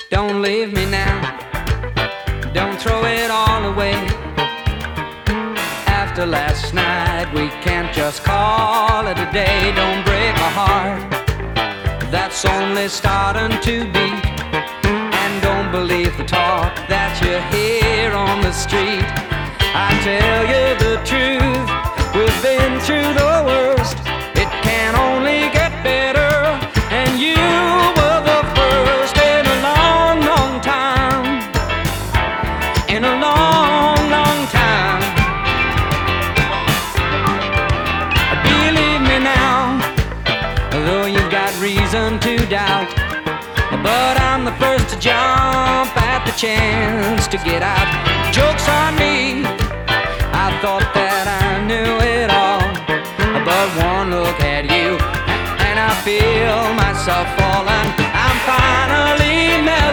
Don't leave me now, don't throw it all away. After last night we can't just call it a day. Don't break my heart, that's only starting to beat. And don't believe the talk that you hear on the street. I tell you the truth, we've been through the worst. It can only get better, and you were the first in a long, long time. In a long, long time. Believe me now, though you've got reason to doubt, but I'm the first to jump at the chance to get out. Joke's on me, I thought that I knew it all, but one look at you and I feel myself falling. I'm finally